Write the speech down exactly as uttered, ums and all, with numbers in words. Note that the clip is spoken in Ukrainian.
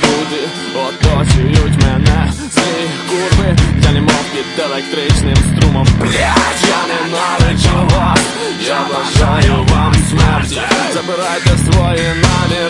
люди оточують мене, злі курви, я немов під електричним струмом. Блять, я ненавиджу вас, я бажаю вам смерті. Забирайте свої наміри.